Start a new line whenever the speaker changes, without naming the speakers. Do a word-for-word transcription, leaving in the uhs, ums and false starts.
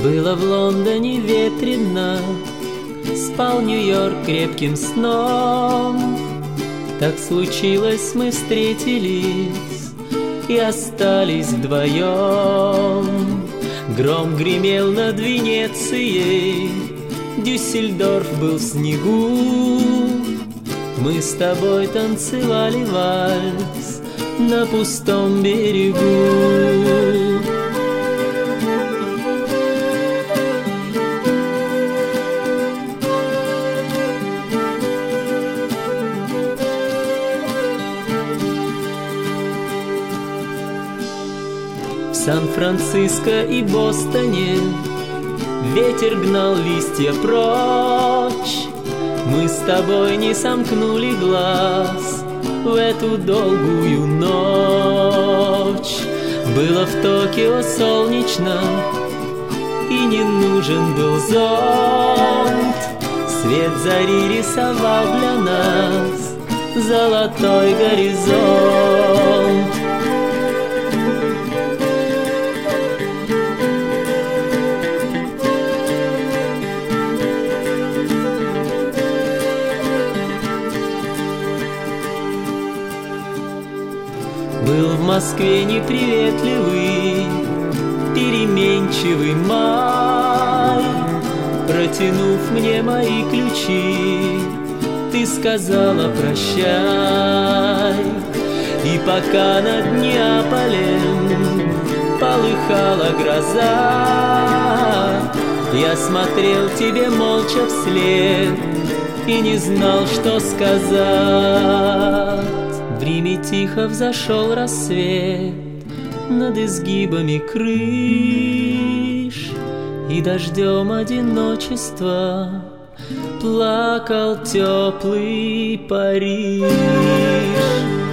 Было в Лондоне ветрено, спал Нью-Йорк крепким сном. Так случилось, мы встретились и остались вдвоем. Гром гремел над Венецией, Дюссельдорф был в снегу. Мы с тобой танцевали вальс на пустом берегу. В Сан-Франциско и Бостоне ветер гнал листья прочь. Мы с тобой не сомкнули глаз в эту долгую ночь. Было в Токио солнечно, и не нужен был зонт. Свет зари рисовал для нас золотой горизонт. Был в Москве неприветливый, переменчивый май. Протянув мне мои ключи, ты сказала прощай. И пока над Неаполем полыхала гроза, я смотрел тебе молча вслед и не знал, что сказать. В Риме тихо взошел рассвет над изгибами крыш, и дождем одиночества плакал теплый Париж.